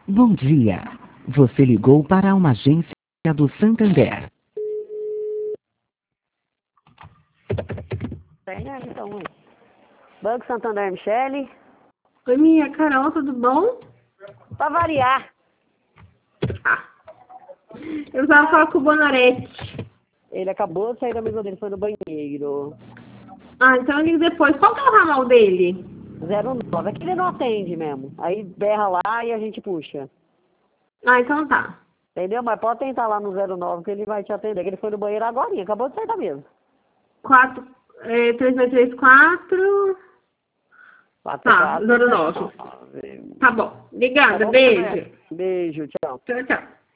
Bom dia. Você ligou para uma agência do Santander. Então, Banco Santander, Michele. Oi, minha Carol, tudo bom? Pra variar. Eu precisava falar com o Bonarete. Ele acabou de sair da mesa dele, foi no banheiro. Então eu ligo depois. Qual que é o ramal dele? 09. Aqui ele não atende mesmo. Aí berra lá e a gente puxa. Então tá. Entendeu? Mas pode tentar lá no 09 que ele vai te atender. Que ele foi no banheiro agora, acabou de sair da mesa. 3234. Tá, 09. Tá bom. Obrigada, beijo. Beijo, tchau. Tchau, tchau.